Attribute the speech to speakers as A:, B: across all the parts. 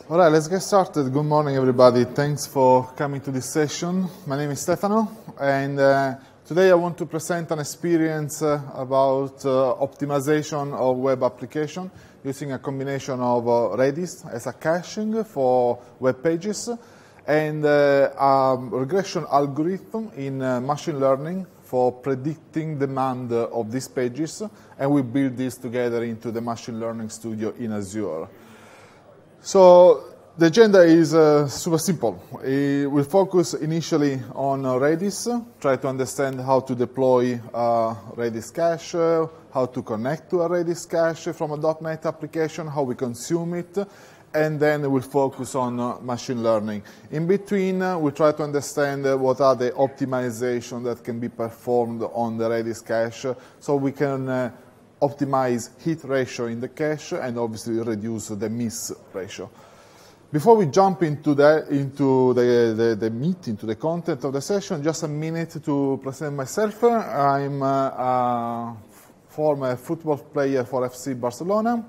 A: All right, let's get started. Good morning, everybody. Thanks for coming to this session. My name is Stefano, and today I want to present an experience about optimization of web application using a combination of Redis as a caching for web pages and a regression algorithm in machine learning for predicting demand of these pages, and we build this together into the Machine Learning Studio in Azure. So the agenda is super simple. We'll focus initially on Redis, try to understand how to deploy Redis cache, how to connect to a Redis cache from a .NET application, how we consume it, and then we'll focus on machine learning. In between, we'll try to understand what are the optimizations that can be performed on the Redis cache so we can optimize hit ratio in the cache and obviously reduce the miss ratio. Before we jump into the meat, into the content of the session, just a minute to present myself. I'm a former football player for FC Barcelona.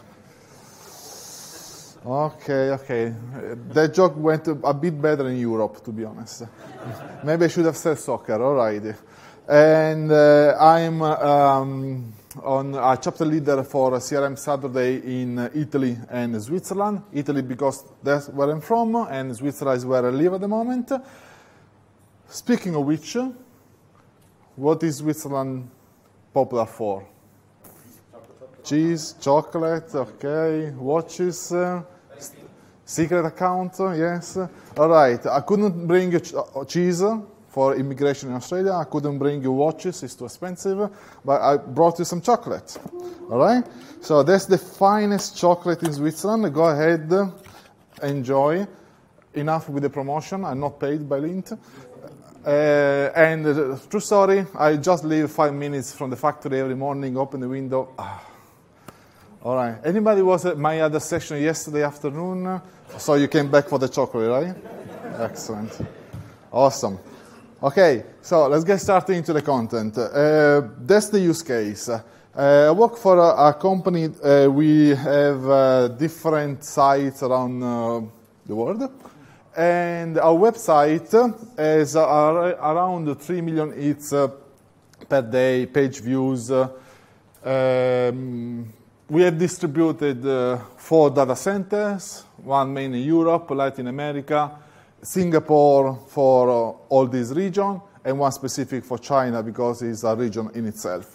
A: Okay. That joke went a bit better in Europe, to be honest. Maybe I should have said soccer, all right. And I'm a chapter leader for CRM Saturday in Italy and Switzerland. Italy because that's where I'm from, and Switzerland is where I live at the moment. Speaking of which, what is Switzerland popular for? Cheese, chocolate, okay, watches, secret account, yes. All right, I couldn't bring cheese for immigration in Australia. I couldn't bring you watches, it's too expensive, but I brought you some chocolate, all right? So that's the finest chocolate in Switzerland. Go ahead, enjoy. Enough with the promotion, I'm not paid by Lindt. And true story, I just leave 5 minutes from the factory every morning, open the window. All right, anybody was at my other session yesterday afternoon? So you came back for the chocolate, right? Excellent, awesome. Okay, so let's get started into the content. That's the use case. I work for a company. We have different sites around the world. And our website has around 3 million hits per day, page views. We have distributed 4 data centers, one main in Europe, Latin America, Singapore for all this region, and one specific for China because it's a region in itself.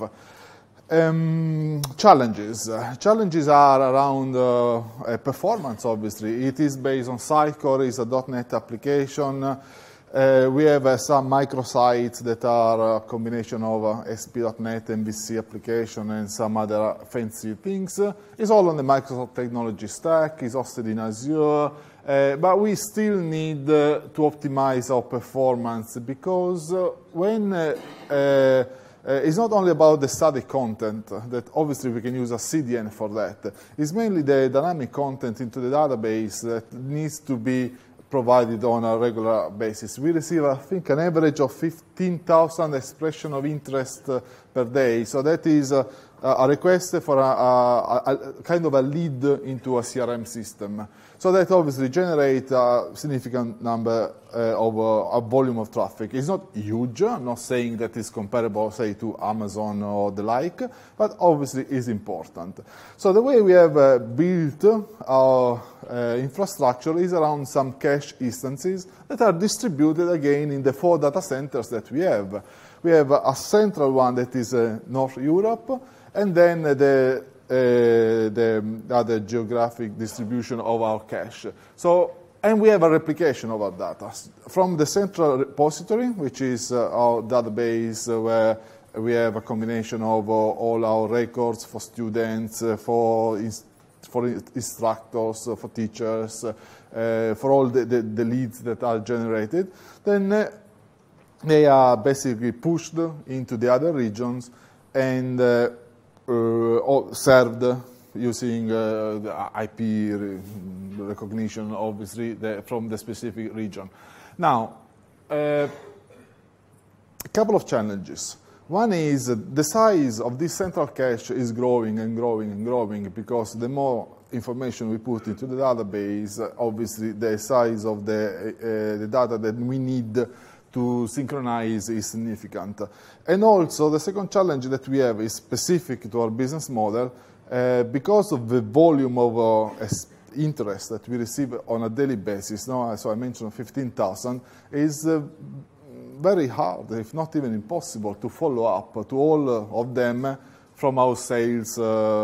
A: Challenges. Challenges are around performance, obviously. It is based on Sitecore, it's a .NET application. We have some microsites that are a combination of ASP.NET, MVC application, and some other fancy things. It's all on the Microsoft technology stack. It's hosted in Azure. But we still need to optimize our performance because when it's not only about the static content, that obviously we can use a CDN for that. It's mainly the dynamic content into the database that needs to be provided on a regular basis. We receive, I think, an average of 15,000 expressions of interest per day. So that is a request for a kind of a lead into a CRM system. So that obviously generates a significant number of a volume of traffic. It's not huge. I'm not saying that it's comparable, say, to Amazon or the like, but obviously is important. So the way we have built our infrastructure is around some cache instances that are distributed again in the 4 data centers that we have. We have a central one that is North Europe, and then the other geographic distribution of our cache. So, and we have a replication of our data from the central repository, which is our database where we have a combination of all our records for students, for instructors, for teachers, for all the leads that are generated. Then they are basically pushed into the other regions and served using the IP recognition, obviously, from the specific region. Now, a couple of challenges. One is the size of this central cache is growing and growing and growing because the more information we put into the database, obviously the size of the data that we need to synchronize is significant. And also the second challenge that we have is specific to our business model because of the volume of interest that we receive on a daily basis. No? So I mentioned 15,000 is very hard, if not even impossible, to follow up to all of them from our sales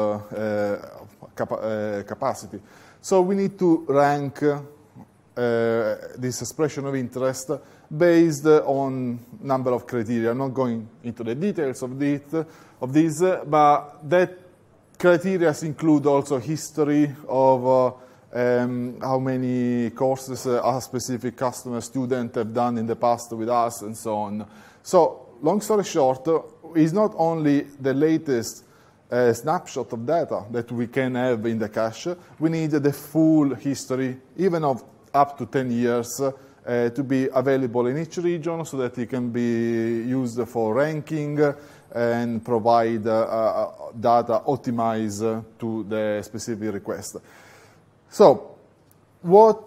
A: capacity. So we need to rank this expression of interest based on number of criteria. I'm not going into the details of this, but that criteria include also history of how many courses a specific customer student have done in the past with us and so on. So long story short, it's not only the latest snapshot of data that we can have in the cache, we need the full history, even of up to 10 years, to be available in each region so that it can be used for ranking and provide data optimized to the specific request. So, what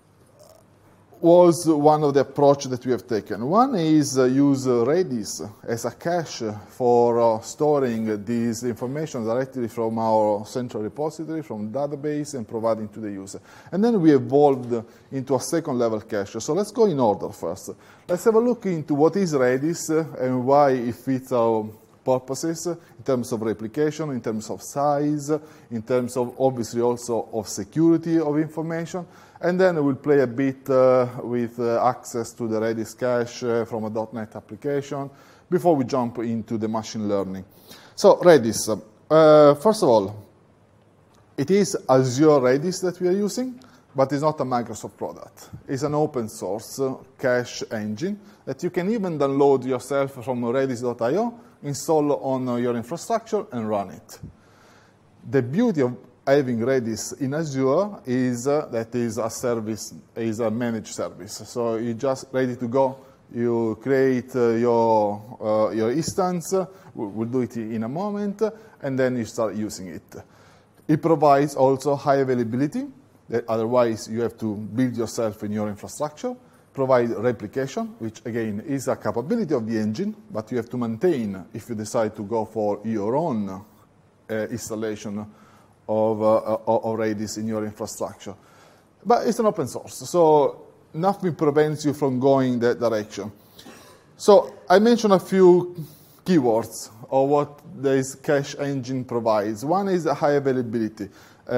A: was one of the approaches that we have taken? One is use Redis as a cache for storing this information directly from our central repository, from the database, and providing to the user. And then we evolved into a second level cache. So let's go in order first. Let's have a look into what is Redis and why it fits our purposes in terms of replication, in terms of size, in terms of obviously also of security of information. And then we'll play a bit with access to the Redis cache from a .NET application before we jump into the machine learning. So Redis, first of all, it is Azure Redis that we are using, but it's not a Microsoft product. It's an open source cache engine that you can even download yourself from redis.io, install on your infrastructure, and run it. The beauty of having Redis in Azure is that is a service, is a managed service. So you're just ready to go. You create your instance. We'll do it in a moment, and then you start using it. It provides also high availability. Otherwise, you have to build yourself in your infrastructure. Provide replication, which again is a capability of the engine, but you have to maintain if you decide to go for your own installation of Redis in your infrastructure. But it's an open source, so nothing prevents you from going that direction. So I mentioned a few keywords of what this cache engine provides. One is high availability.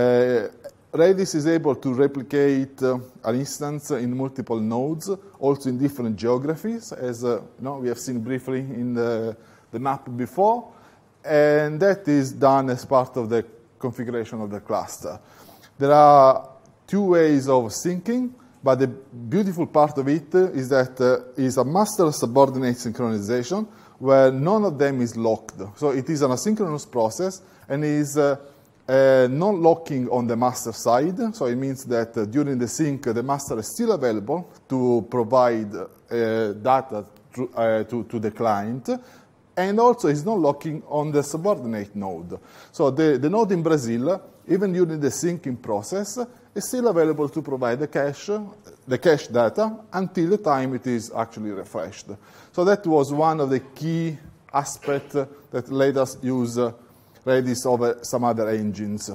A: Redis is able to replicate an instance in multiple nodes, also in different geographies, as we have seen briefly in the map before, and that is done as part of the configuration of the cluster. There are two ways of syncing, but the beautiful part of it is that it's a master-subordinate synchronization where none of them is locked. So it is an asynchronous process and is non-locking on the master side. So it means that during the sync, the master is still available to provide data to the client. And also is not locking on the subordinate node. So the node in Brazil, even during the syncing process, is still available to provide the cache data until the time it is actually refreshed. So that was one of the key aspects that let us use Redis over some other engines.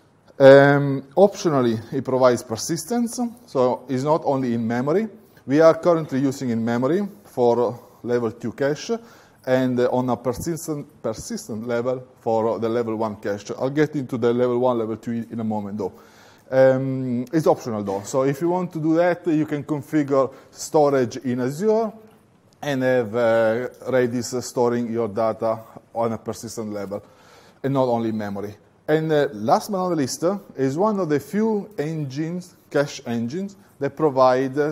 A: Optionally, it provides persistence, so it's not only in memory. We are currently using in memory for level 2 cache, and on a persistent level for the level 1 cache. I'll get into the level 1, level 2 in a moment, though. It's optional, though. So if you want to do that, you can configure storage in Azure and have Redis storing your data on a persistent level, and not only memory. And last but not least, is one of the few engines, cache engines, that provide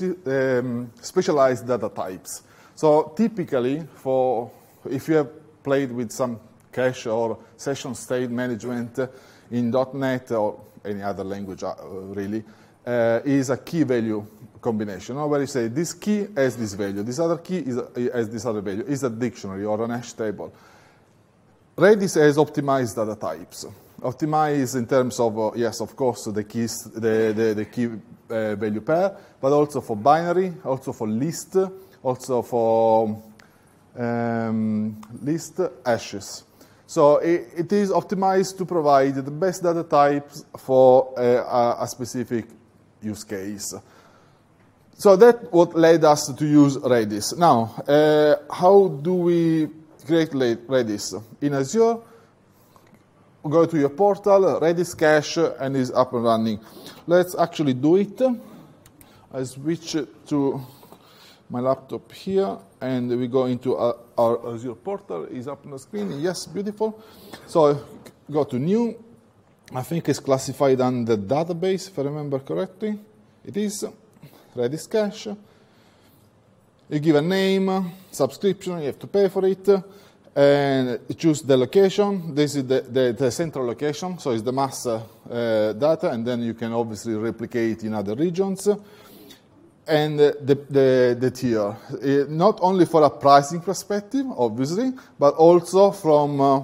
A: specialized data types. So typically, if you have played with some cache or session state management in .NET or any other language, really, is a key value combination, where you say this key has this value, this other key has this other value, is a dictionary or an hash table. Redis has optimized data types. Optimized in terms of, yes, of course, the keys, the key value pair, but also for binary, also for list, also for list hashes. So it is optimized to provide the best data types for a specific use case. So that's what led us to use Redis. Now, how do we create Redis? In Azure, go to your portal, Redis cache, and it's up and running. Let's actually do it. I switch to my laptop here, and we go into our Azure portal. It's up on the screen. Yes, beautiful. So go to new. I think it's classified under database, if I remember correctly. It is Redis cache. You give a name, subscription, you have to pay for it, and choose the location. This is the central location, so it's the master data, and then you can obviously replicate in other regions. And the tier, not only for a pricing perspective, obviously, but also from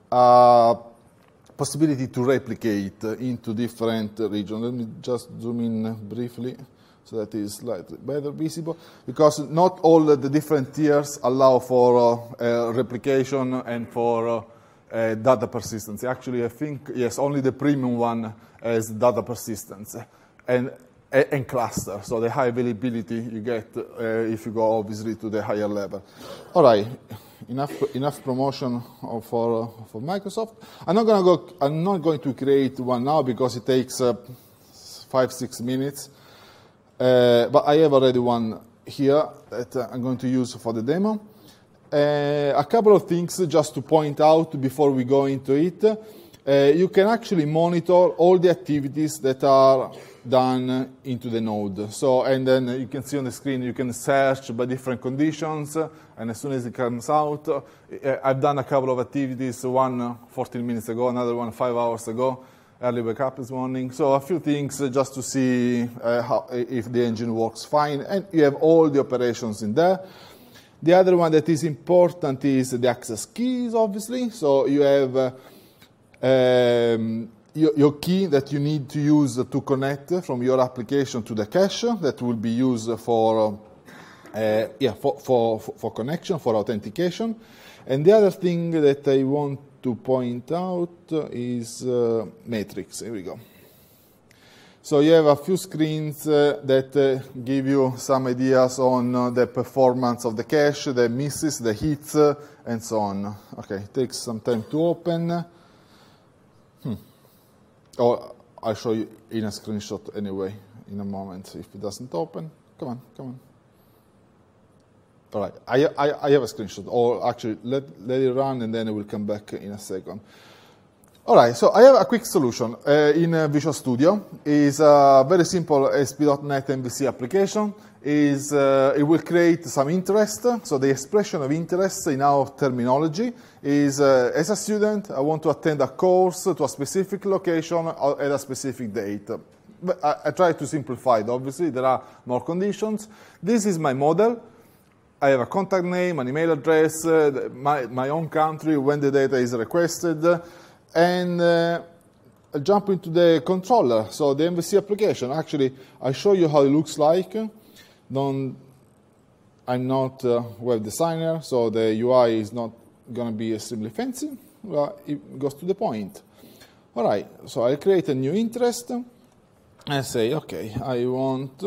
A: possibility to replicate into different regions. Let me just zoom in briefly so that is slightly better visible, because not all the different tiers allow for replication and for data persistence. Actually, I think, yes, only the premium one has data persistence and cluster, so the high availability you get if you go obviously to the higher level. All right, enough promotion for Microsoft. I'm not going to create one now because it takes 5-6 minutes. But I have already one here that I'm going to use for the demo. A couple of things just to point out before we go into it. You can actually monitor all the activities that are done into the node. So, and then you can see on the screen, you can search by different conditions, and as soon as it comes out, I've done a couple of activities, one 14 minutes ago, another one 5 hours ago, early wake up this morning. So a few things just to see if the engine works fine, and you have all the operations in there. The other one that is important is the access keys, obviously. So you have your key that you need to use to connect from your application to the cache that will be used for connection, for authentication. And the other thing that I want to point out is metrics. Here we go. So you have a few screens that give you some ideas on the performance of the cache, the misses, the hits, and so on. Okay, it takes some time to open. Or I'll show you in a screenshot anyway in a moment if it doesn't open. Come on. All right, I have a screenshot, or actually let it run and then I will come back in a second. All right, so I have a quick solution in Visual Studio. It's a very simple ASP.NET MVC application. It will create some interest. So the expression of interest in our terminology is, as a student, I want to attend a course to a specific location at a specific date. But I try to simplify it, obviously. There are more conditions. This is my model. I have a contact name, an email address, my own country, when the data is requested, and I'll jump into the controller, so the MVC application. Actually, I'll show you how it looks like. I'm not a web designer, so the UI is not going to be extremely fancy. Well, it goes to the point. All right, so I'll create a new interest and say, okay, I want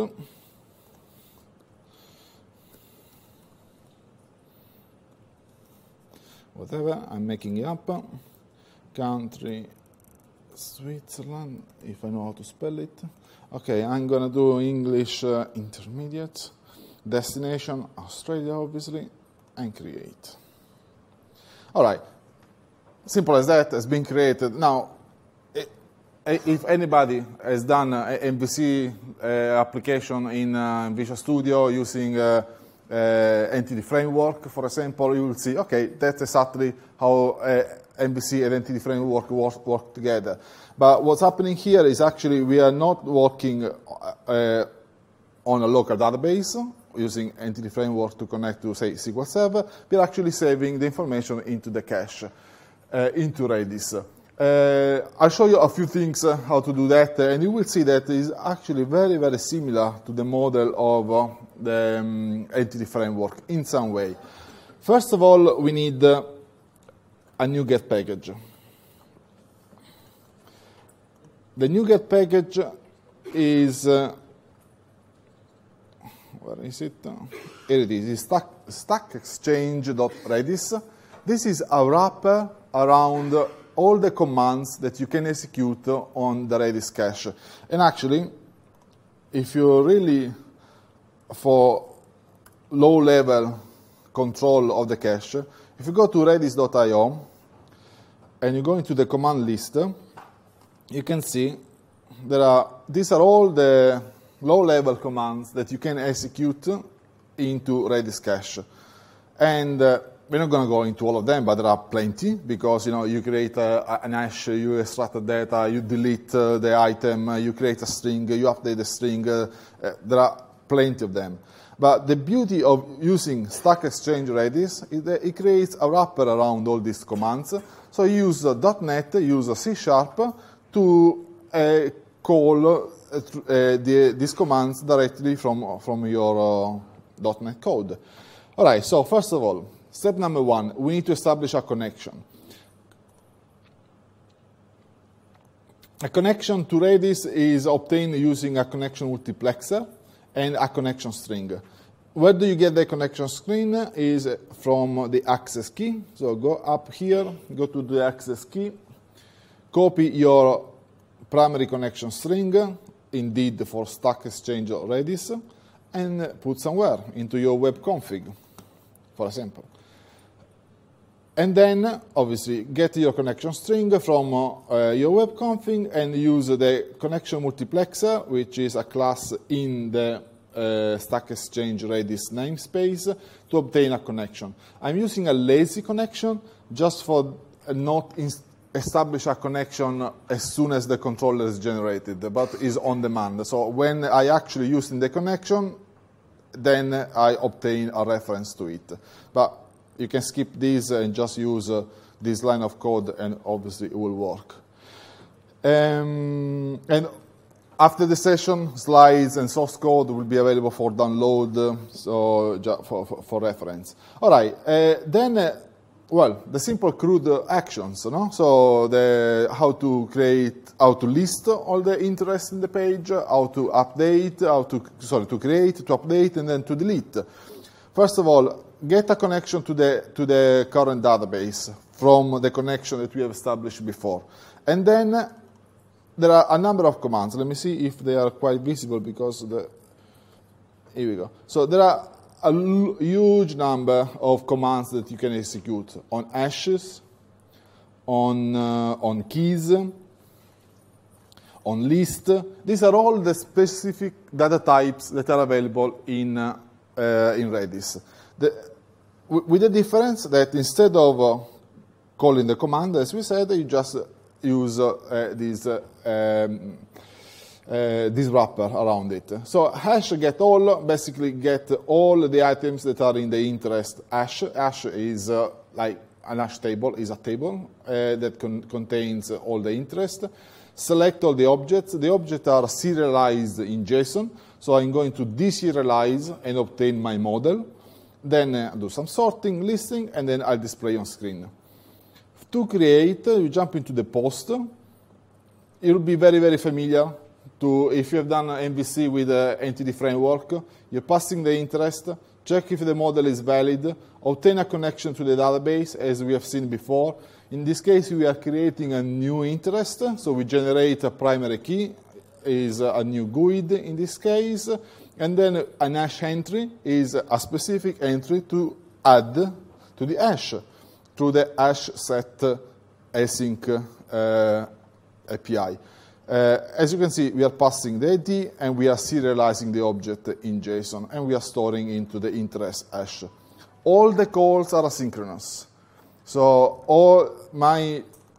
A: whatever, I'm making it up. Country, Switzerland, if I know how to spell it. Okay, I'm going to do English intermediate. Destination, Australia, obviously, and create. All right, simple as that, has been created. Now, if anybody has done an MVC application in Visual Studio using Entity Framework, for example, you will see, okay, that's exactly how MVC and Entity Framework work together. But what's happening here is actually we are not working on a local database using Entity Framework to connect to, say, SQL Server, we are actually saving the information into the cache, into Redis. I'll show you a few things how to do that, and you will see that it is actually very, very similar to the model of the Entity Framework in some way. First of all, we need a NuGet package. The NuGet package is, where is it? Here it is, it's stackexchange.redis. This is a wrapper around all the commands that you can execute on the Redis cache. And actually, if you're really for low-level control of the cache, if you go to redis.io and you go into the command list, you can see these are all the low-level commands that you can execute into Redis cache. And we're not going to go into all of them, but there are plenty, because you create an hash, you extract the data, you delete the item, you create a string, you update the string. There are plenty of them. But the beauty of using Stack Exchange Redis is that it creates a wrapper around all these commands. So you use .NET, use C# to call these commands directly from your .NET code. All right, so first of all, step number one, we need to establish a connection. A connection to Redis is obtained using a connection multiplexer and a connection string. Where do you get the connection string? Is from the access key. So go up here, go to the access key, copy your primary connection string, indeed for Stack Exchange Redis, and put somewhere into your web config, for example. And then, obviously, get your connection string from your web config and use the connection multiplexer, which is a class in the Stack Exchange Redis namespace, to obtain a connection. I'm using a lazy connection just for not establish a connection as soon as the controller is generated, but is on demand. So when I actually using the connection, then I obtain a reference to it. But you can skip this and just use this line of code, and obviously it will work. And after the session, slides and source code will be available for download, so just for reference. All right, then, well, the simple crude actions, no? So how to list all the interest in the page, how to update, to create, to update, and then to delete. First of all, get a connection to the current database from the connection that we have established before. And then there are a number of commands. Let me see if they are quite visible, because here we go. So there are a huge number of commands that you can execute on hashes, on keys, on list. These are all the specific data types that are available in Redis. With the difference that instead of calling the command, as we said, you just use this wrapper around it. So hash basically get all the items that are in the interest hash. Hash is like an hash table, is a table that contains all the interest. Select all the objects. The objects are serialized in JSON. So I'm going to deserialize and obtain my model. Then do some sorting, listing, and then I'll display on screen. To create, you jump into the post. It will be very, very familiar to, if you have done MVC with Entity Framework, you're passing the interest, check if the model is valid, obtain a connection to the database, as we have seen before. In this case, we are creating a new interest, so we generate a primary key, is a new GUID in this case, and then an hash entry is a specific entry to add to the hash through the hash set async API. As you can see, we are passing the ID, and we are serializing the object in JSON, and we are storing into the interest hash. All the calls are asynchronous. So all my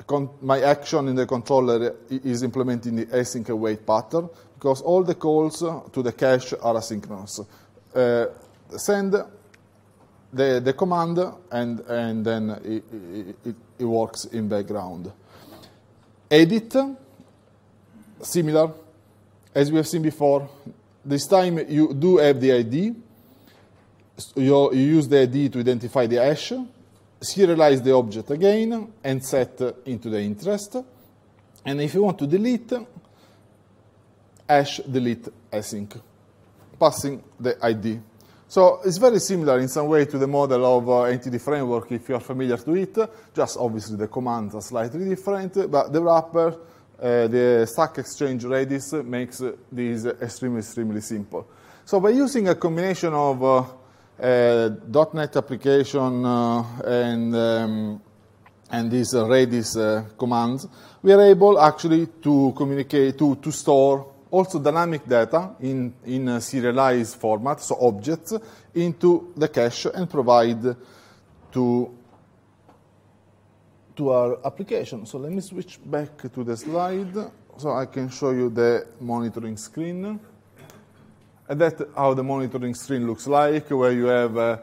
A: my action in the controller is implementing the async await pattern, because all the calls to the cache are asynchronous. Send the command, and then it works in background. Edit, similar, as we have seen before. This time you do have the ID. You use the ID to identify the hash, serialize the object again, and set into the interest. And if you want to delete, hash delete async, passing the ID. So it's very similar in some way to the model of Entity Framework, if you are familiar to it. Just obviously the commands are slightly different, but the wrapper, the Stack Exchange Redis, makes this extremely simple. So by using a combination of .NET application and these Redis commands, we are able actually to communicate, to store also dynamic data in a serialized format, so objects, into the cache and provide to our application. So let me switch back to the slide so I can show you the monitoring screen. And that's how the monitoring screen looks like, where you have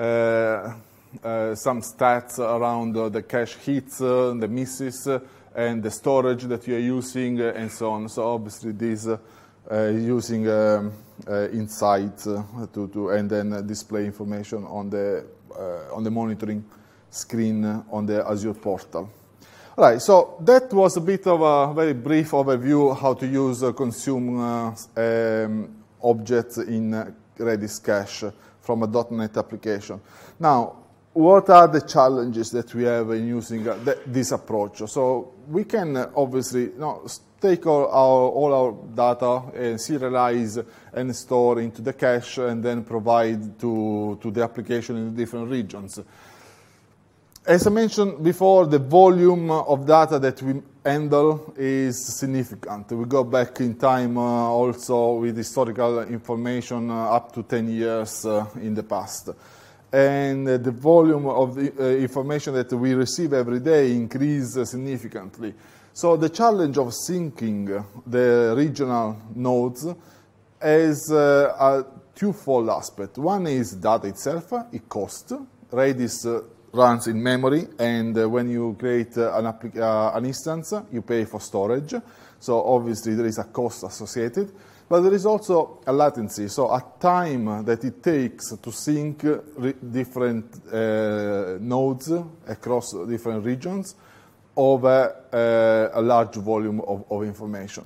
A: some stats around the cache hits, the misses, and the storage that you are using, and so on. So obviously this using Insight and then display information on the monitoring screen on the Azure portal. All right, so that was a bit of a very brief overview how to use consume objects in Redis cache from a .NET application. Now, what are the challenges that we have in using this approach? So we can obviously take all our data and serialize and store into the cache and then provide to the application in different regions. As I mentioned before, the volume of data that we handle is significant. We go back in time also with historical information up to 10 years in the past. And the volume of the information that we receive every day increases significantly. So the challenge of syncing the regional nodes has a twofold aspect. One is data itself, it costs. Redis runs in memory, and when you create an instance, you pay for storage. So obviously there is a cost associated. But there is also a latency, so a time that it takes to sync different nodes across different regions over a large volume of information.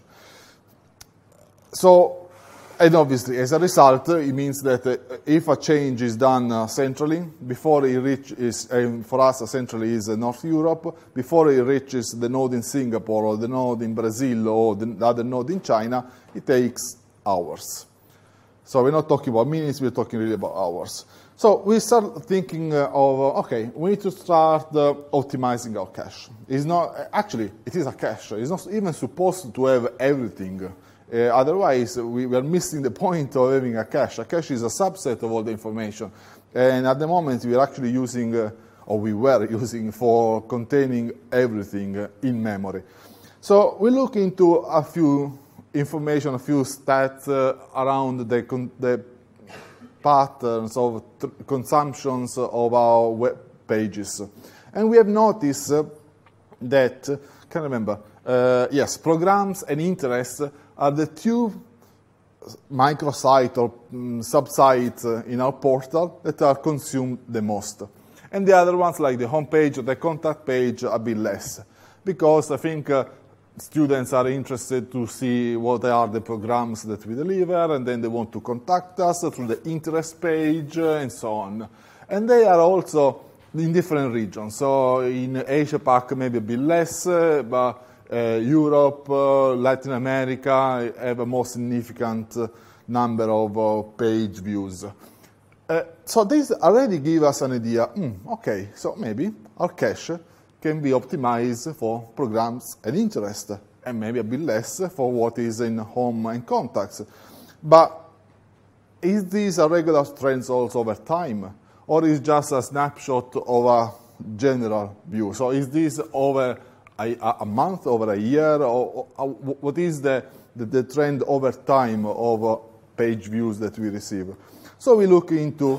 A: So, and obviously, as a result, it means that if a change is done centrally, before it reaches, for us, centrally is North Europe, before it reaches the node in Singapore or the node in Brazil or the other node in China, it takes hours. So we're not talking about minutes, we're talking really about hours. So we start thinking of, okay, we need to start optimizing our cache. It's not, actually, it is a cache. It's not even supposed to have everything. Otherwise, we are missing the point of having a cache. A cache is a subset of all the information. And at the moment, we are actually using, or we were using, for containing everything in memory. So we look into a few information, a few stats around the patterns of consumptions of our web pages. And we have noticed that, can't remember, yes, programs and interests are the two microsites or subsites in our portal that are consumed the most. And the other ones, like the home page or the contact page, a bit less. Because I think students are interested to see what are the programs that we deliver, and then they want to contact us through the interest page and so on. And they are also in different regions. So in Asia Pac, maybe a bit less, but Europe, Latin America have a more significant number of page views. So this already gives us an idea. Okay, so maybe our cache can be optimized for programs and interest, and maybe a bit less for what is in home and contacts. But is this a regular trend also over time, or is just a snapshot of a general view? So is this over a month, over a year, or what is the trend over time of page views that we receive? So we look into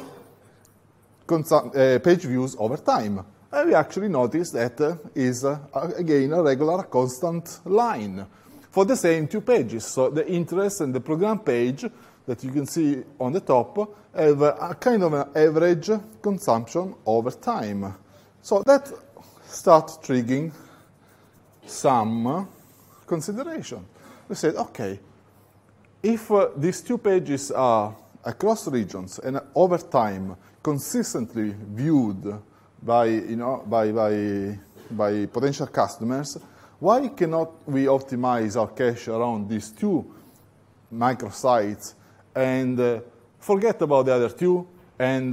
A: page views over time. And we actually notice that is, again, a regular constant line for the same two pages. So the interest and the program page that you can see on the top have a kind of an average consumption over time. So that starts triggering some consideration. We said, okay, if these two pages are across regions and over time consistently viewed by potential customers, why cannot we optimize our cache around these two microsites and forget about the other two? And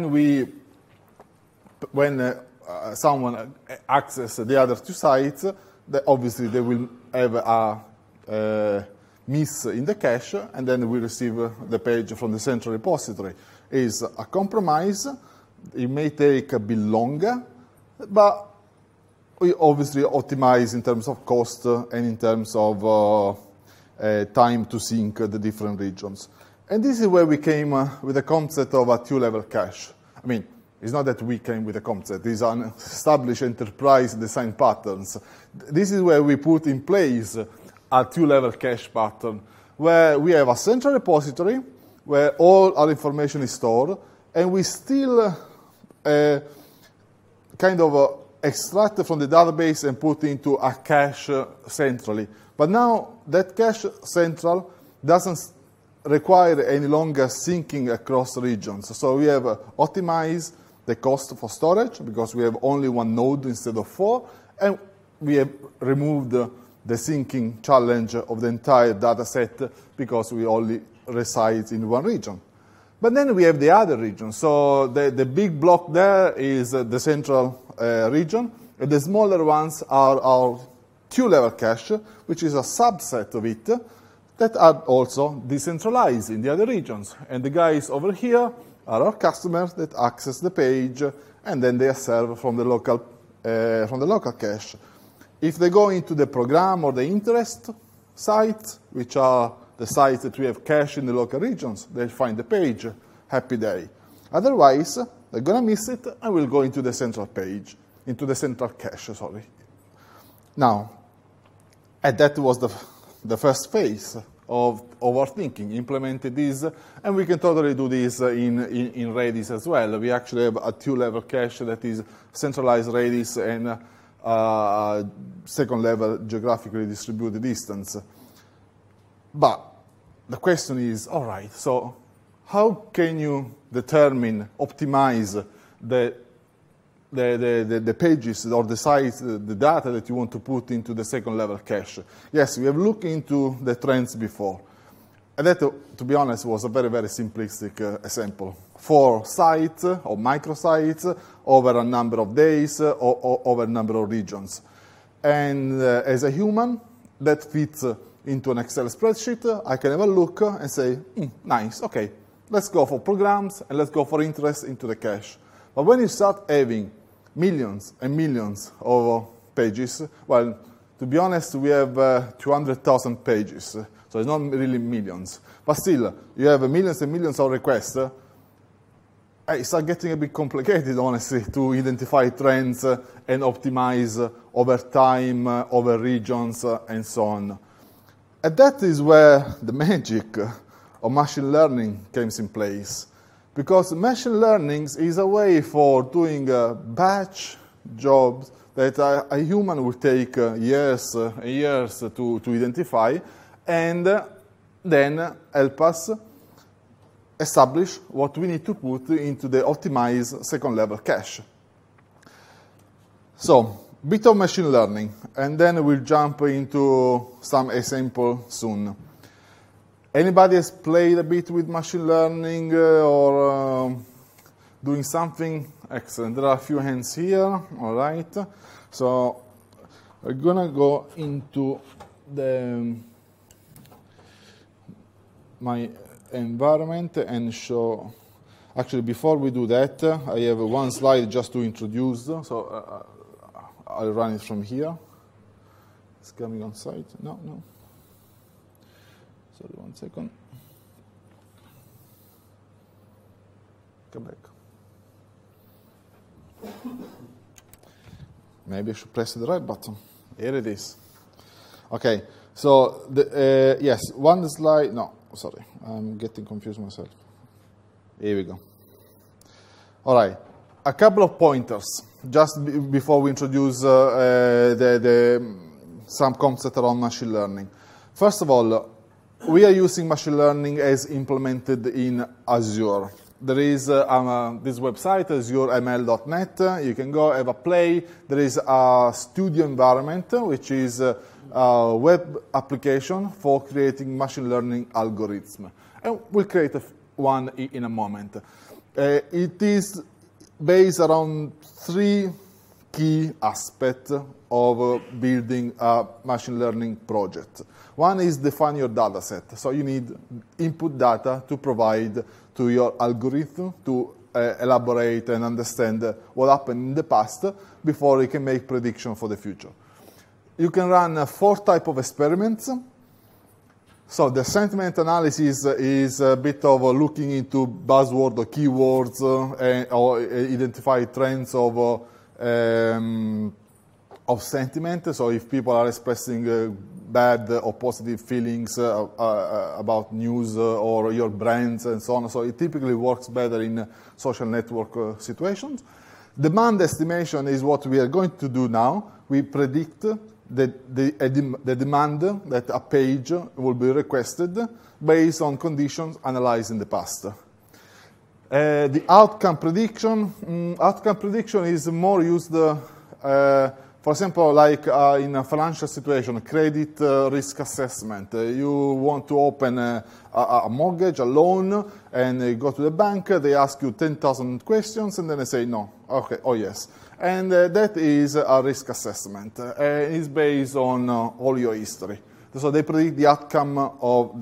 A: when someone accesses the other two sites, obviously they will have a miss in the cache, and then we receive the page from the central repository. Is a compromise. It may take a bit longer, but we obviously optimize in terms of cost and in terms of time to sync the different regions. And this is where we came with the concept of a two-level cache. I mean, it's not that we came with the concept. These are established enterprise design patterns. This is where we put in place a two-level cache pattern, where we have a central repository where all our information is stored, and we still kind of extract from the database and put into a cache centrally. But now that cache central doesn't require any longer syncing across regions. So we have optimized the cost for storage because we have only one node instead of 4, and we have removed the syncing challenge of the entire data set because we only reside in one region. But then we have the other region. So the big block there is the central region, and the smaller ones are our two-level cache, which is a subset of it, that are also decentralized in the other regions. And the guys over here are our customers that access the page, and then they are served from the local cache. If they go into the program or the interest site, which are the sites that we have cached in the local regions, they'll find the page, happy day. Otherwise, they're going to miss it and will go into the central page, into the central cache, sorry. Now, and that was the first phase of our thinking, implemented this, and we can totally do this in Redis as well. We actually have a two-level cache that is centralized Redis and second-level geographically distributed instance. But the question is, all right, so how can you determine, optimize the pages or the sites, the data that you want to put into the second-level cache? Yes, we have looked into the trends before. And that, to be honest, was a very, very simplistic example. 4 sites or microsites over a number of days or over a number of regions. And as a human, that fits into an Excel spreadsheet. I can have a look and say, nice, okay, let's go for programs and let's go for interest into the cache. But when you start having millions and millions of pages, well, to be honest, we have 200,000 pages, so it's not really millions. But still, you have millions and millions of requests. It starts getting a bit complicated, honestly, to identify trends and optimize over time, over regions, and so on. And that is where the magic of machine learning comes in place. Because machine learning is a way for doing batch jobs that a human will take years and years to identify, and then help us establish what we need to put into the optimized second-level cache. So, bit of machine learning, and then we'll jump into some example soon. Anybody has played a bit with machine learning or doing something? Excellent. There are a few hands here. All right. So we're going to go into my environment and show. Actually, before we do that, I have one slide just to introduce. So I'll run it from here. It's coming on site. No. Sorry, 1 second. Come back. Maybe I should press the right button. Here it is. Okay, so, yes, one slide. No, sorry, I'm getting confused myself. Here we go. All right, a couple of pointers, just before we introduce some concept around machine learning. First of all, we are using machine learning as implemented in Azure. There is this website, azureml.net. You can go have a play. There is a studio environment, which is a web application for creating machine learning algorithms. And we'll create one in a moment. It is based around 3 key aspects of building a machine learning project. One is define your data set. So you need input data to provide to your algorithm to elaborate and understand what happened in the past before you can make prediction for the future. You can run 4 types of experiments. So the sentiment analysis is a bit of looking into buzzwords or keywords or identify trends of sentiment. So if people are expressing bad or positive feelings about news or your brands and so on. So it typically works better in social network situations. Demand estimation is what we are going to do now. We predict the demand that a page will be requested based on conditions analyzed in the past. The outcome prediction is more used, for example, like in a financial situation, credit risk assessment. You want to open a mortgage, a loan, and you go to the bank. They ask you 10,000 questions, and then they say no. Okay, oh yes. And that is a risk assessment. It's based on all your history. So they predict the outcome of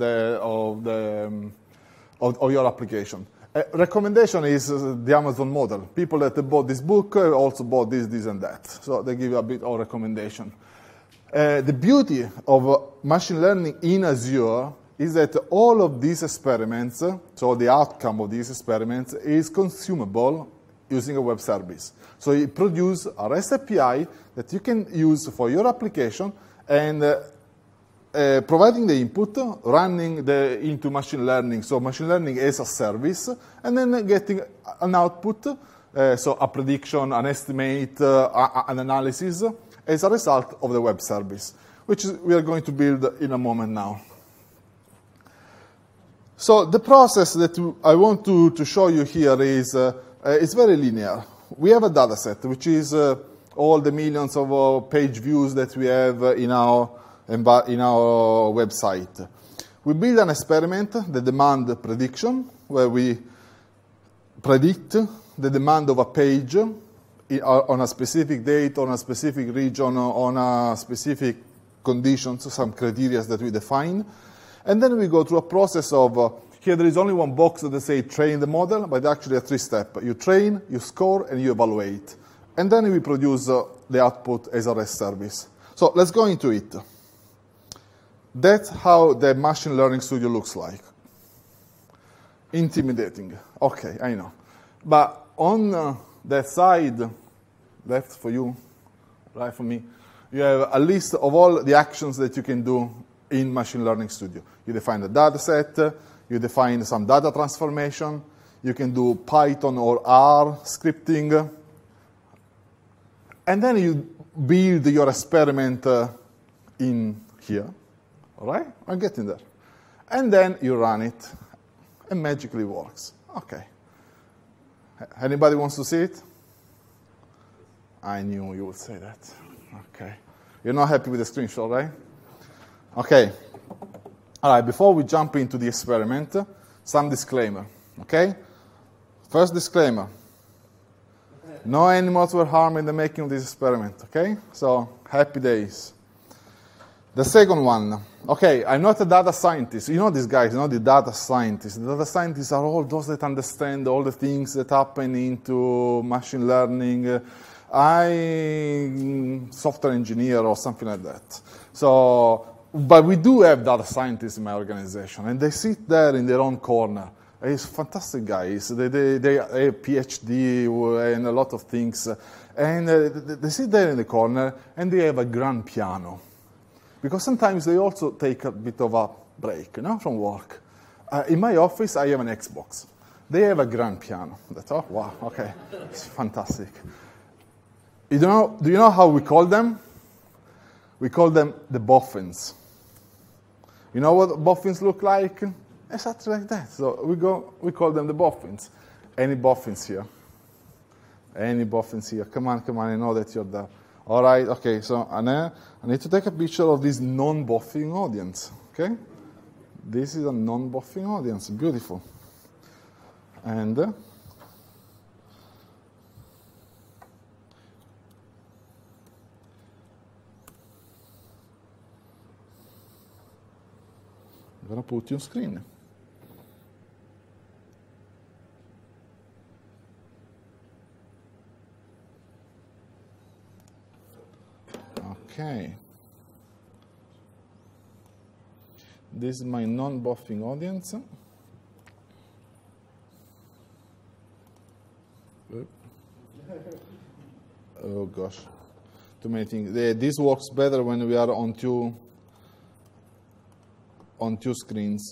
A: your application. Recommendation is the Amazon model. People that bought this book also bought this, and that. So they give you a bit of recommendation. The beauty of machine learning in Azure is that all of these experiments, so the outcome of these experiments, is consumable using a web service. So it produces a REST API that you can use for your application and providing the input, running into machine learning, so machine learning as a service, and then getting an output, so a prediction, an estimate, an analysis, as a result of the web service, which we are going to build in a moment now. So the process that I want to show you here is it's very linear. We have a data set, which is all the millions of page views that we have in our website. We build an experiment, the demand prediction, where we predict the demand of a page on a specific date, on a specific region, on a specific conditions, some criteria that we define. And then we go through a process of, here there is only one box that says train the model, but actually a 3-step. You train, you score, and you evaluate. And then we produce the output as a REST service. So let's go into it. That's how the Machine Learning Studio looks like. Intimidating. Okay, I know. But on that side, left for you, right for me, you have a list of all the actions that you can do in Machine Learning Studio. You define the data set, you define some data transformation, you can do Python or R scripting, and then you build your experiment in here. All right? I'm getting there. And then you run it, and magically works. Okay. Anybody wants to see it? I knew you would say that. Okay. You're not happy with the screenshot, right? Okay. All right, before we jump into the experiment, some disclaimer, okay? First disclaimer. No animals were harmed in the making of this experiment, okay? So, happy days. The second one, okay, I'm not a data scientist. You know these guys, you know the data scientists. The data scientists are all those that understand all the things that happen into machine learning. I'm software engineer or something like that. So, but we do have data scientists in my organization, and they sit there in their own corner. It's fantastic guys. They have PhD and a lot of things. And they sit there in the corner, and they have a grand piano. Because sometimes they also take a bit of a break, from work. In my office, I have an Xbox. They have a grand piano. Oh, wow, okay. It's fantastic. Do you know how we call them? We call them the boffins. You know what boffins look like? Exactly like that. So we call them the boffins. Any boffins here? Any boffins here? Come on, I know that you're there. All right, okay, so I need to take a picture of this non-boffing audience, okay? This is a non-boffing audience, beautiful. And we're going to put you on screen. Okay. This is my non-buffing audience. Oh gosh, too many things. This works better when we are on two screens.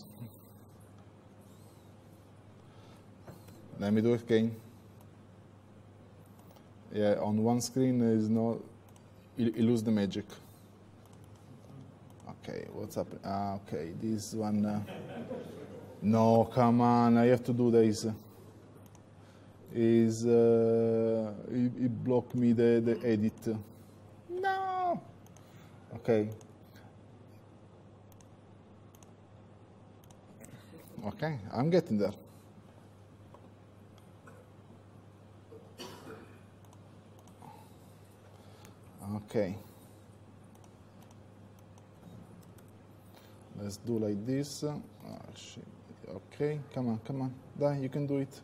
A: Let me do it again. Yeah, on one screen is no, you lose the magic. Okay, what's happening? Okay, this one. No, come on, I have to do this. It blocked me the edit. No. Okay. Okay, I'm getting there. Okay. Let's do like this. Oh, shit. Okay, come on. Dai, you can do it.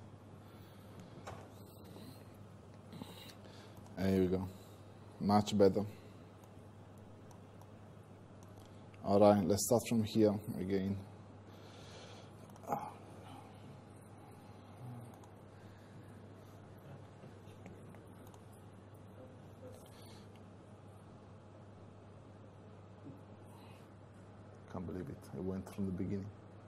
A: There you go. Much better. All right, let's start from here again. Can't believe it. I went from the beginning.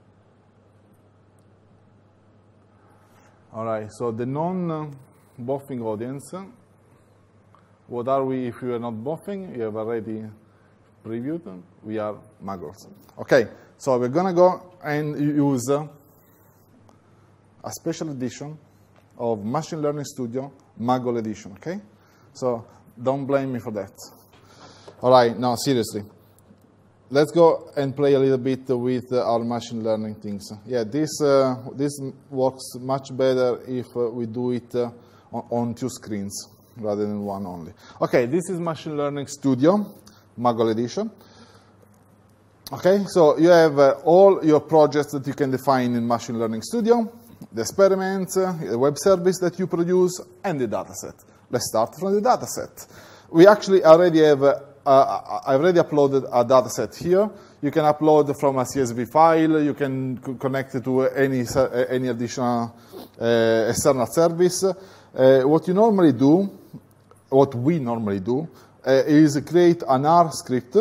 A: All right, so the non-buffing audience. What are we if we are not buffing? You have already previewed. We are muggles. Okay, so we're going to go and use a special edition of Machine Learning Studio, Muggle Edition, okay? So don't blame me for that. All right, no, seriously. Let's go and play a little bit with our machine learning things. Yeah, this works much better if we do it on two screens rather than one only. Okay, this is Machine Learning Studio, Muggle Edition. Okay, so you have all your projects that you can define in Machine Learning Studio, the experiments, the web service that you produce, and the dataset. Let's start from the dataset. We actually already have, I already uploaded a dataset here. You can upload from a CSV file. You can connect it to any additional external service. What we normally do is create an R script.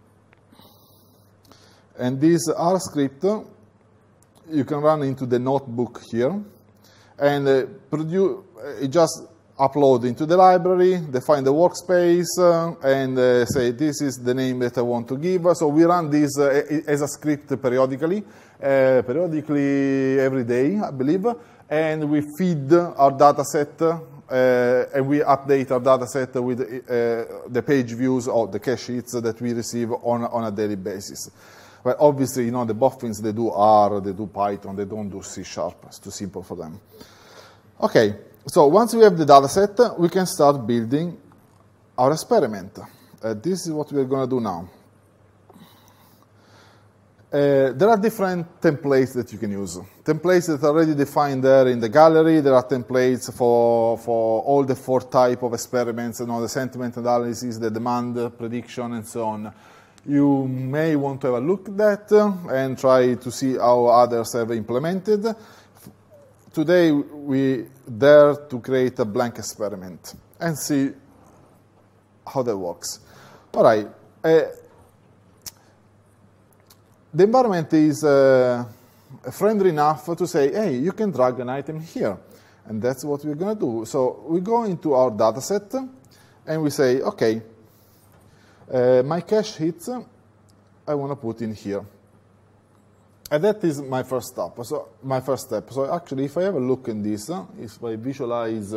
A: And this R script, you can run into the notebook here. And just upload into the library, define the workspace, and say this is the name that I want to give. So we run this as a script periodically every day, I believe. And we feed our data set, and we update our data set with the page views or the cache hits that we receive on a daily basis. Well, obviously, the boffins, they do R, they do Python, they don't do C#. It's too simple for them. Okay, so once we have the data set, we can start building our experiment. This is what we're going to do now. There are different templates that you can use. Templates that are already defined there in the gallery. There are templates for all the 4 types of experiments, the sentiment analysis, the demand prediction, and so on. You may want to have a look at that and try to see how others have implemented. Today, we dare to create a blank experiment and see how that works. All right. The environment is friendly enough to say, hey, you can drag an item here. And that's what we're going to do. So we go into our data set, and we say, OK, my cache hits, I want to put in here. And that is my first step. So actually, if I have a look in this, if I visualize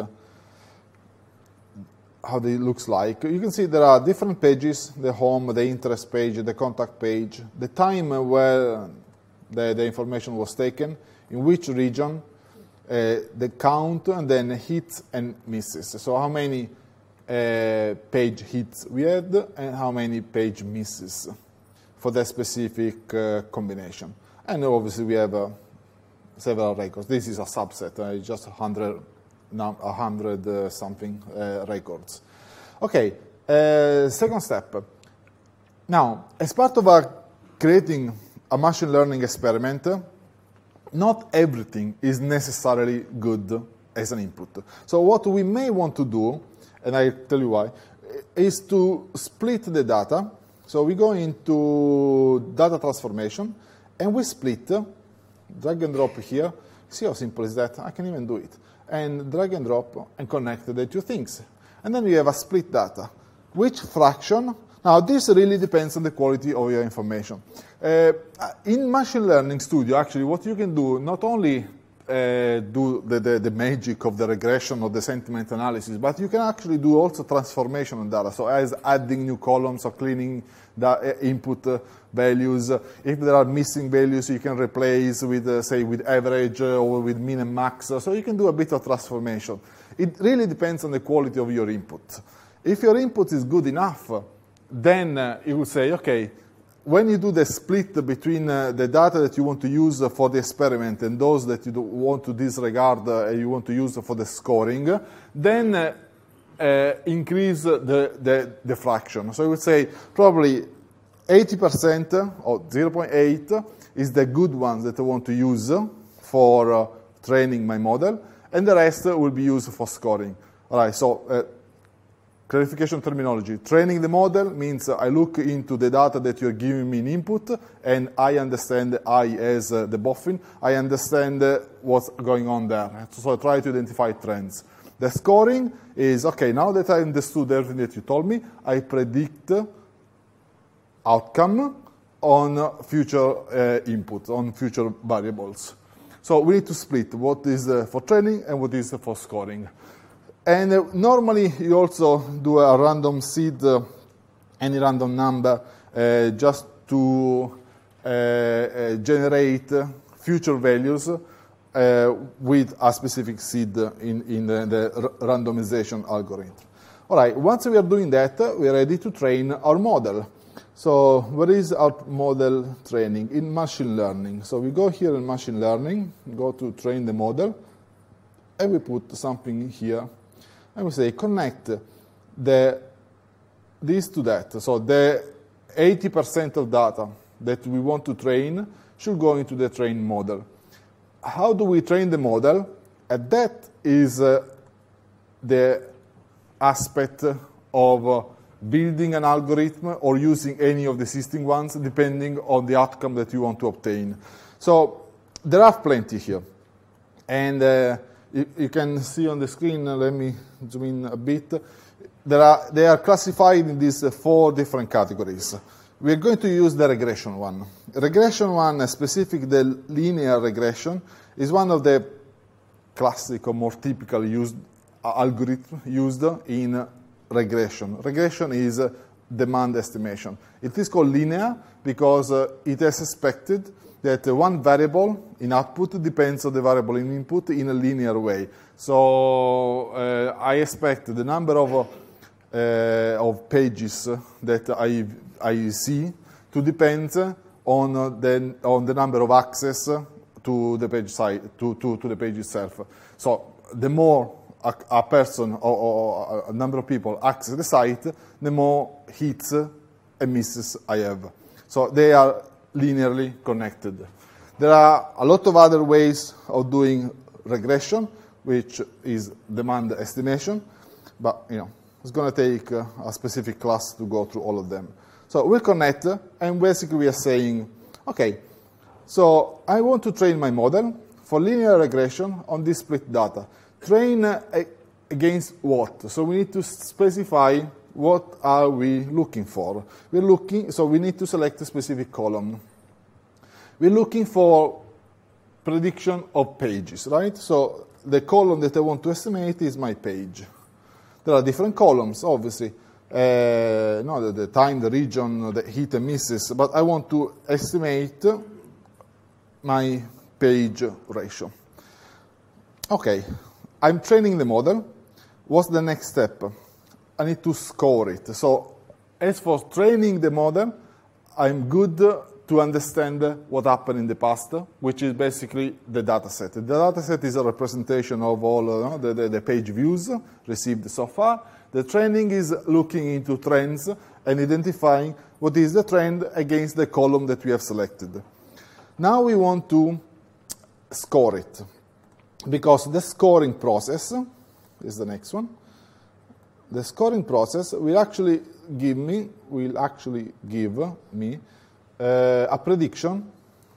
A: how it looks like, you can see there are different pages: the home, the interest page, the contact page, the time where the information was taken, in which region, the count, and then hits and misses. So how many page hits we had and how many page misses for that specific combination. And obviously we have several records. This is a subset, just 100 something records. Okay, second step. Now, as part of creating a machine learning experiment, not everything is necessarily good as an input. So what we may want to do, and I'll tell you why, is to split the data. So we go into data transformation, and we split, drag and drop here. See how simple is that? I can even do it. And drag and drop and connect the two things. And then we have a split data. Which fraction? Now, this really depends on the quality of your information. In Machine Learning Studio, actually, what you can do, not only do the magic of the regression or the sentiment analysis, but you can actually do also transformation of data. So as adding new columns or cleaning the input values. If there are missing values, you can replace with, say, with average or with min and max. So you can do a bit of transformation. It really depends on the quality of your input. If your input is good enough, then you would say, okay, when you do the split between the data that you want to use for the experiment and those that you want to disregard and you want to use for the scoring, then increase the fraction. So I would say probably 80% or 0.8 is the good ones that I want to use for training my model, and the rest will be used for scoring. All right, so clarification terminology. Training the model means I look into the data that you're giving me in input, and I understand I as the boffin. I understand what's going on there. So I try to identify trends. The scoring is, okay, now that I understood everything that you told me, I predict outcome on future input, on future variables. So we need to split what is for training and what is for scoring. And normally you also do a random seed, any random number, just to generate future values with a specific seed in the randomization algorithm. All right, once we are doing that, we are ready to train our model. So where is our model training? In machine learning. So we go here in machine learning, go to train the model, and we put something here. And we say connect this to that. So the 80% of data that we want to train should go into the trained model. How do we train the model? And that is the aspect of building an algorithm or using any of the existing ones, depending on the outcome that you want to obtain. So there are plenty here. And you can see on the screen, let me zoom in a bit. They are classified in these 4 different categories. We're going to use the regression one. Regression one, specific the linear regression, is one of the classic or more typical algorithm used in regression. Regression is demand estimation. It is called linear because it is expected that one variable in output depends on the variable in input in a linear way. So I expect the number of pages that I see to depend on the number of access to the page site, to the page itself. So the more a number of people access the site, the more hits and misses I have. So they are linearly connected. There are a lot of other ways of doing regression, which is demand estimation, but it's going to take a specific class to go through all of them. So we connect, and basically we are saying, okay, so I want to train my model for linear regression on this split data. Train against what? So we need to specify what are we looking for. So we need to select a specific column. We're looking for prediction of pages, right? So the column that I want to estimate is my page. There are different columns, obviously. The time, the region, the hit and misses, but I want to estimate my page ratio. Okay, I'm training the model. What's the next step? I need to score it. So as for training the model, I'm good to understand what happened in the past, which is basically the data set. The data set is a representation of all the page views received so far. The training is looking into trends and identifying what is the trend against the column that we have selected. Now we want to score it, because the scoring process is the next one. The scoring process will actually give me a prediction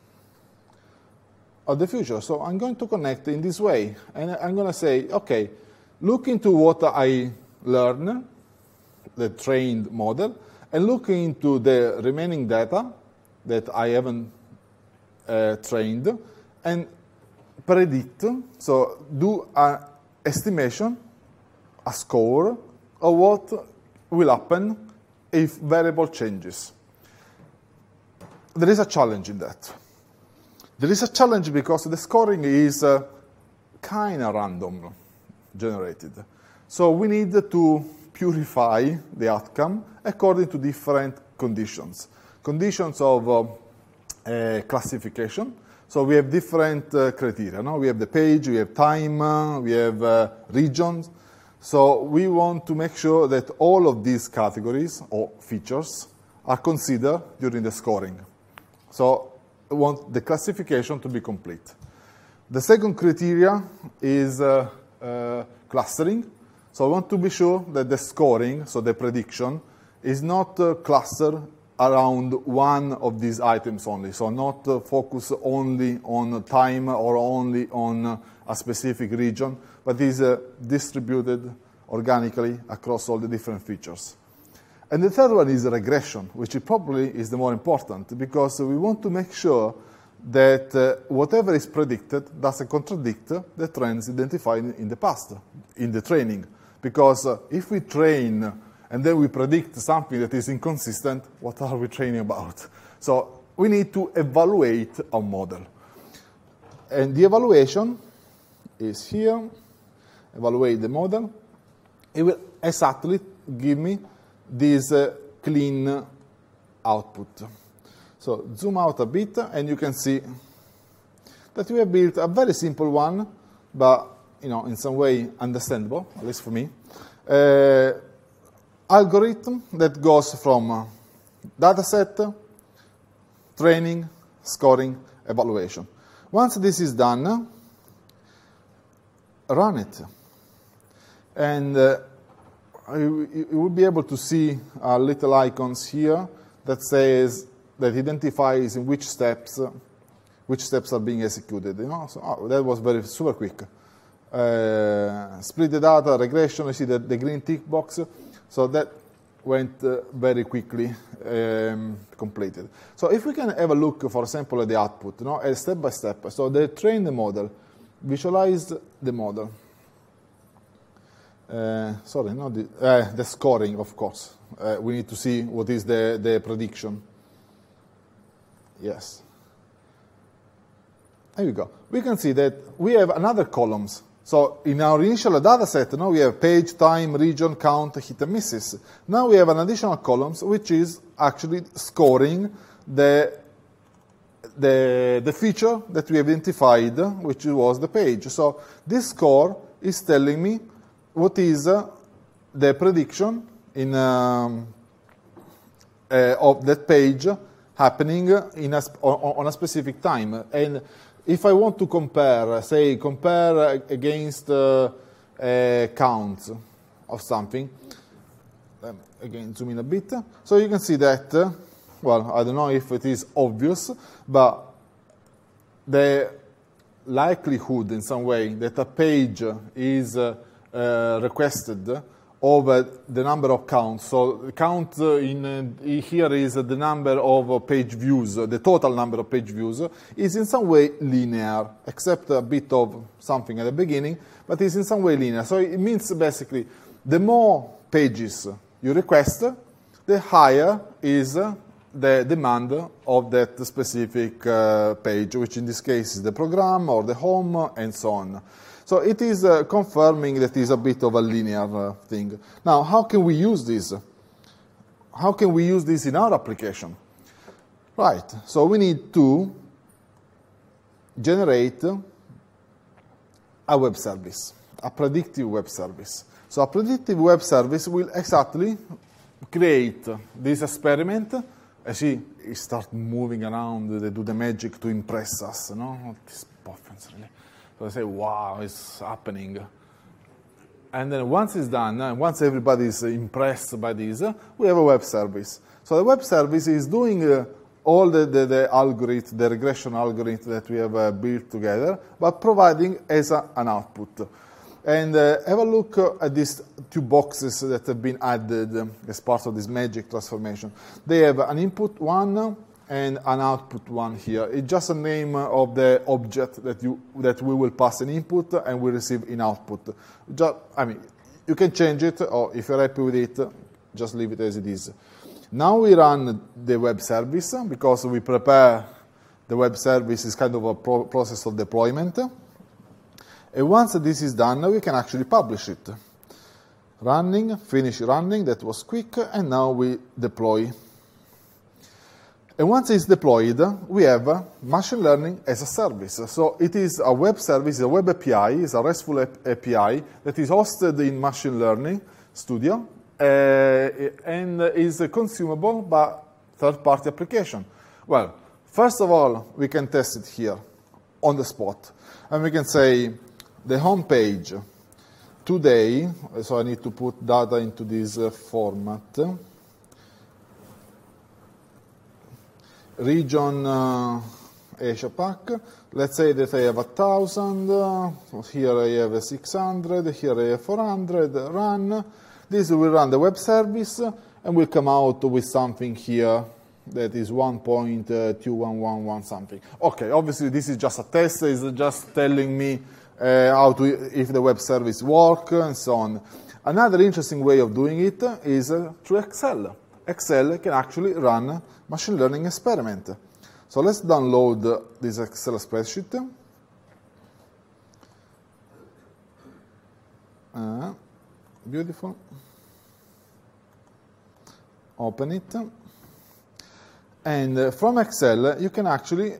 A: of the future. So I'm going to connect in this way, and I'm going to say, okay, look into what I learned, the trained model, and look into the remaining data that I haven't trained, and predict, so do an estimation, a score, of what will happen if variable changes. There is a challenge in that. There is a challenge because the scoring is kind of random generated. So we need to purify the outcome according to different conditions. Conditions of classification. So we have different criteria. No? We have the page, we have time, we have regions. So we want to make sure that all of these categories or features are considered during the scoring. So we want the classification to be complete. The second criteria is clustering. So I want to be sure that the scoring, so the prediction, is not clustered around one of these items only. So not focus only on time or only on a specific region, but is distributed organically across all the different features. And the third one is regression, which probably is the more important, because we want to make sure that whatever is predicted doesn't contradict the trends identified in the past, in the training. Because if we train and then we predict something that is inconsistent, what are we training about? So we need to evaluate our model. And the evaluation is here. Evaluate the model. It will exactly give me this clean output. So zoom out a bit, and you can see that we have built a very simple one, but in some way understandable, at least for me, algorithm that goes from dataset, training, scoring, evaluation. Once this is done, run it. And you will be able to see little icons here that identifies in which steps are being executed. So that was super quick. Split the data, regression, you see the green tick box. So that went very quickly completed. So if we can have a look, for example, at the output, step by step. So they train the model, visualize the model. Sorry, not the scoring, of course. We need to see what is the prediction. Yes. There you go. We can see that we have another columns. So in our initial data set, now we have page, time, region, count, hit and misses. Now we have an additional columns which is actually scoring the feature that we identified, which was the page. So this score is telling me what is the prediction in of that page happening in on a specific time. And if I want to compare, say, compare against counts of something, again, zoom in a bit. So you can see that, well, I don't know if it is obvious, but the likelihood in some way that a page is requested over the number of counts. So the count here is the number of page views, the total number of page views, is in some way linear, except a bit of something at the beginning, but is in some way linear. So it means basically the more pages you request, the higher is the demand of that specific page, which in this case is the program or the home and so on. So it is confirming that it's a bit of a linear thing. Now, how can we use this? How can we use this in our application? Right, so we need to generate a web service, a predictive web service. So a predictive web service will exactly create this experiment. As he start moving around, they do the magic to impress us, no? These puffins, really. So they say, wow, it's happening. And then once it's done, once everybody is impressed by this, we have a web service. So the web service is doing all the algorithm, the regression algorithm that we have built together, but providing as an output. And have a look at these two boxes that have been added as part of this magic transformation. They have an input one and an output one here. It's just a name of the object that we will pass in input and we receive in output. You can change it, or if you're happy with it, just leave it as it is. Now we run the web service, because we prepare the web service is kind of a process of deployment. And once this is done, we can actually publish it. Running, finish running, that was quick, and now we deploy. And once it's deployed, we have machine learning as a service. So it is a web service, a web API, it's a RESTful API that is hosted in Machine Learning Studio and is consumable by third-party application. Well, first of all, we can test it here on the spot. And we can say, the home page today, so I need to put data into this format. Region Asia Pac. Let's say that I have 1,000. Here I have 600. Here I have 400. Run. This will run the web service and will come out with something here that is 1.2111 something. Okay, obviously this is just a test. It's just telling me if the web service works and so on. Another interesting way of doing it is through Excel. Excel can actually run machine learning experiment. So let's download this Excel spreadsheet. Beautiful. Open it. And from Excel, you can actually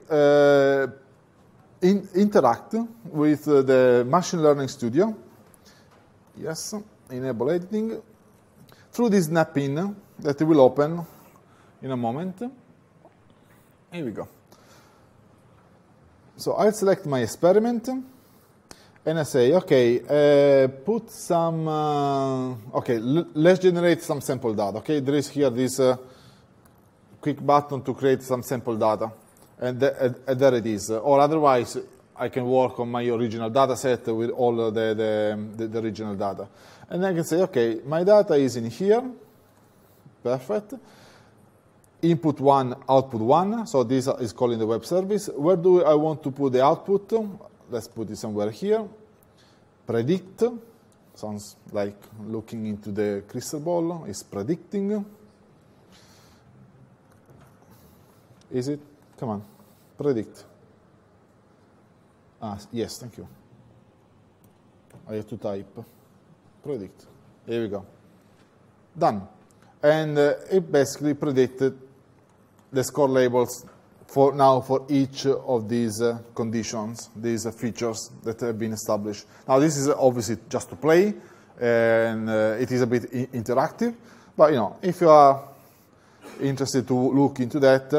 A: interact with the Machine Learning Studio. Yes, enable editing. Through this snap-in that will open in a moment. Here we go. So I'll select my experiment, and I say, okay, put some, let's generate some sample data. Okay, there is here this quick button to create some sample data. And there it is. Or otherwise, I can work on my original data set with all the original data. And I can say, okay, my data is in here. Perfect. Input 1, output 1. So this is calling the web service. Where do I want to put the output? Let's put it somewhere here. Predict. Sounds like looking into the crystal ball. It's predicting. Is it? Come on, predict. Yes, thank you. I have to type. Predict. Here we go. Done. And it basically predicted the score labels for each of these conditions, these features that have been established. Now, this is obviously just to play, and it is a bit interactive. But if you are interested to look into that,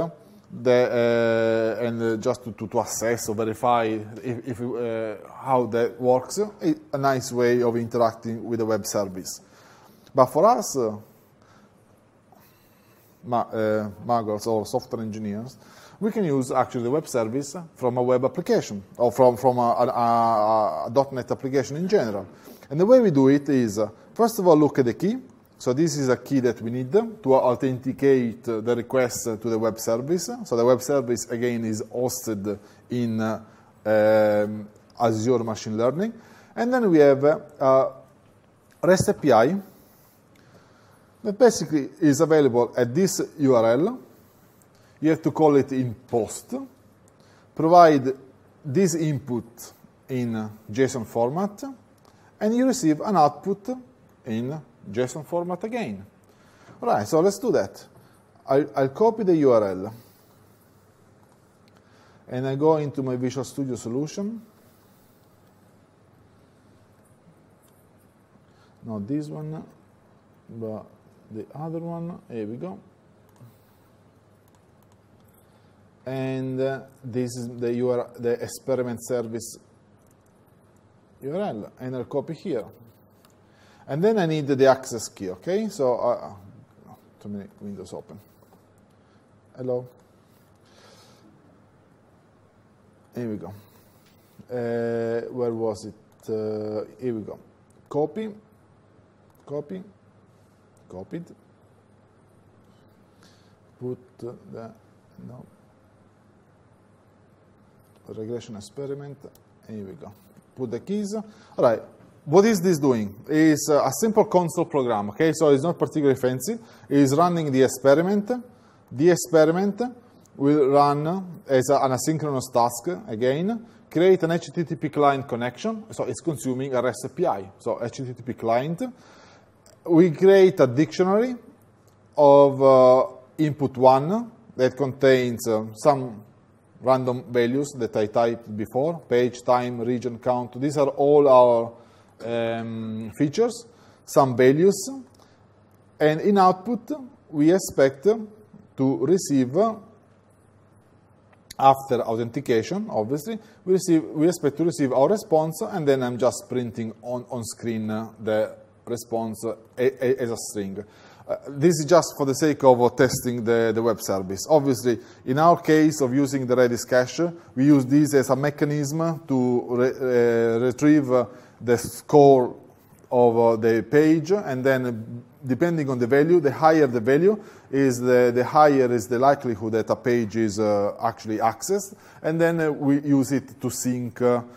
A: and just to assess or verify if how that works, a nice way of interacting with the web service. But for us, muggers or software engineers, we can use actually the web service from a web application or from a .NET application in general. And the way we do it is, first of all, look at the key. So this is a key that we need to authenticate the request to the web service. So the web service, again, is hosted in Azure Machine Learning. And then we have a REST API that basically is available at this URL. You have to call it in post, provide this input in JSON format, and you receive an output in JSON format again. All right, so let's do that. I'll copy the URL, and I go into my Visual Studio solution. Not this one, but the other one. Here we go. And this is the URL, the experiment service URL, and I'll copy here. And then I need the access key, okay? So, too many windows open. Hello. Here we go. Where was it? Here we go. Copy, copied. Put the, no. Regression experiment. Here we go. Put the keys. All right. What is this doing? It's a simple console program. Okay, so it's not particularly fancy. It's running the experiment. The experiment will run as an asynchronous task again. Create an HTTP client connection. So it's consuming a REST API. So HTTP client. We create a dictionary of input 1 that contains some random values that I typed before, page, time, region, count. These are all our features, some values. And in output, we expect to receive, after authentication, obviously, we expect to receive our response, and then I'm just printing on screen the response as a string. This is just for the sake of testing the web service. Obviously, in our case of using the Redis cache, we use this as a mechanism to retrieve the score of the page, and then depending on the value, the higher the value is, the higher is the likelihood that a page is actually accessed, and then we use it to sync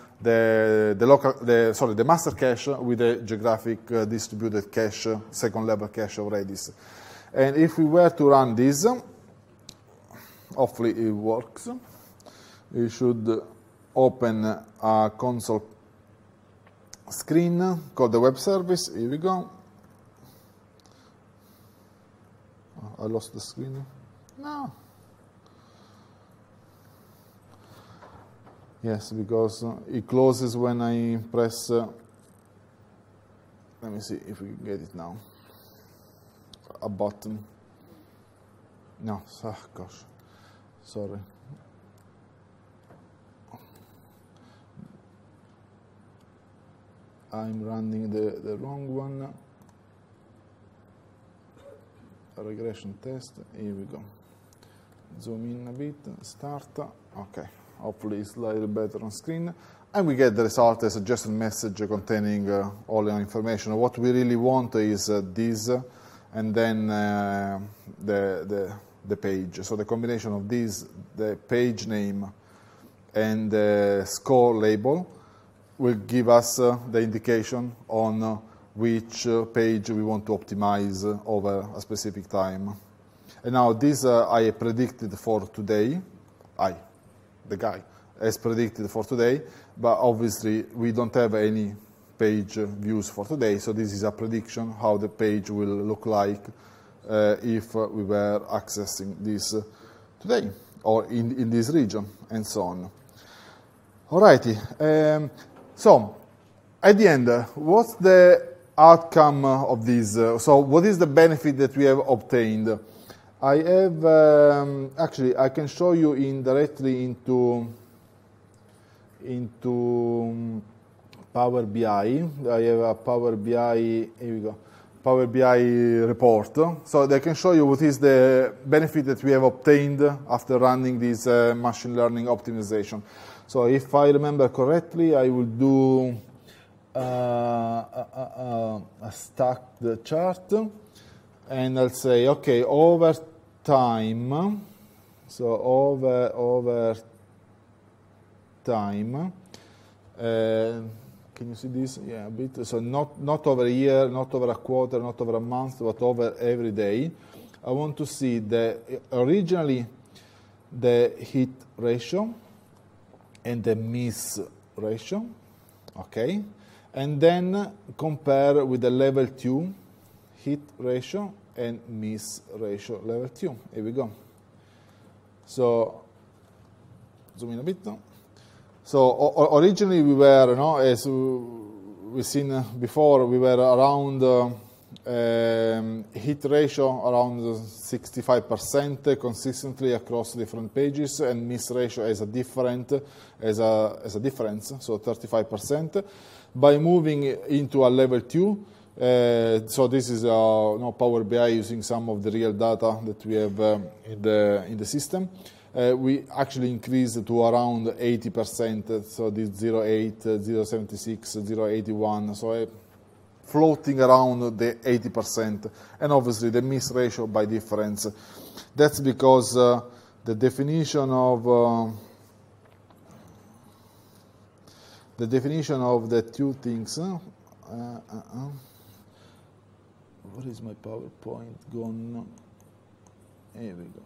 A: the master cache with the geographic distributed cache, second level cache of Redis. And if we were to run this, hopefully it works. We should open a console screen called the web service. Here we go. Oh, I lost the screen. No. Yes, because it closes when I press, let me see if we can get it now, a button. No, oh gosh, sorry. I'm running the wrong one. A regression test, here we go. Zoom in a bit, start, okay. Hopefully it's slightly better on screen. And we get the result as a JSON message containing all the information. What we really want is this, and then the page. So the combination of this, the page name, and the score label will give us the indication on which page we want to optimize over a specific time. And now this I predicted for today. The guy has predicted for today, but obviously we don't have any page views for today, so this is a prediction how the page will look like if we were accessing this today or in this region, and so on. Alrighty, so at the end, what's the outcome of this? So what is the benefit that we have obtained? I have, actually, I can show you directly into Power BI. I have a Power BI, here we go, Power BI report. So they can show you what is the benefit that we have obtained after running this machine learning optimization. So if I remember correctly, I will do a stacked chart, and I'll say, okay, over time, so over time, can you see this? Yeah, a bit. So not over a year, not over a quarter, not over a month, but over every day. I want to see originally the hit ratio and the miss ratio, okay? And then compare with the level 2 hit ratio and miss ratio level 2. Here we go. So, zoom in a bit. So originally we were, as we've seen before, we were around hit ratio around 65% consistently across different pages, and miss ratio as a difference, so 35%. By moving into a level 2, so this is Power BI using some of the real data that we have in the system. We actually increased to around 80%, so this 0.8, 0.76, 0.81, so floating around the 80%, and obviously the miss ratio by difference. That's because the definition of the two things. Where is my PowerPoint gone? Here we go.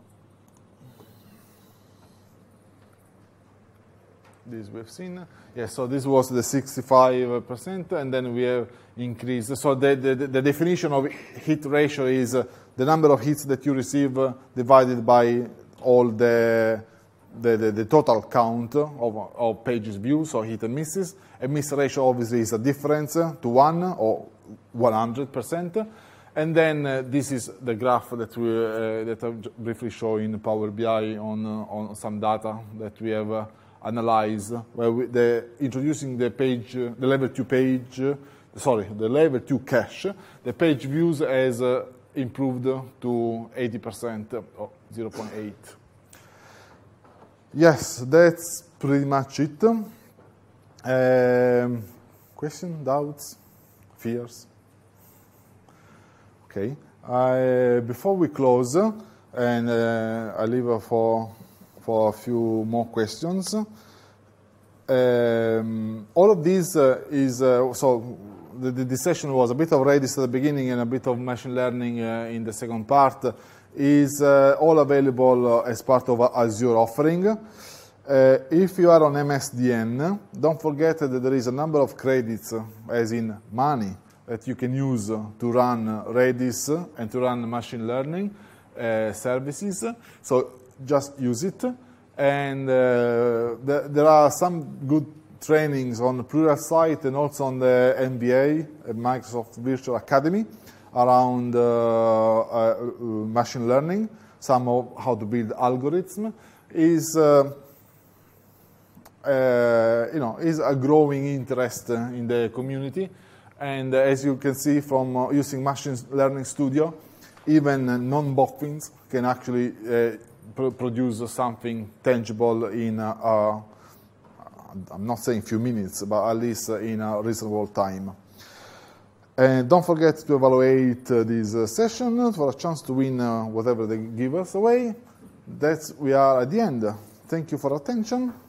A: This we've seen. Yes, so this was the 65%, and then we have increased. So the definition of hit ratio is the number of hits that you receive divided by all the total count of pages viewed, so hit and misses. A miss ratio obviously is a difference to 1 or 100%. And then this is the graph that I'll briefly show in Power BI on some data that we have analyzed, where introducing the level 2 page, the level 2 cache, the page views has improved to 80%, or 0.8. Yes, that's pretty much it. Question, doubts, fears? Okay. Before we close, and I leave for a few more questions. All of this is, so the session was a bit of Redis at the beginning and a bit of machine learning in the second part, is all available as part of Azure offering. If you are on MSDN, don't forget that there is a number of credits, as in money, that you can use to run Redis and to run machine learning services. So just use it. And there are some good trainings on the Pluralsight and also on the MBA at Microsoft Virtual Academy around machine learning, some of how to build algorithms. Is a growing interest in the community. And as you can see from using Machine Learning Studio, even non-boffins can actually produce something tangible in, I'm not saying few minutes, but at least in a reasonable time. And don't forget to evaluate this session for a chance to win whatever they give us away. We are at the end. Thank you for attention.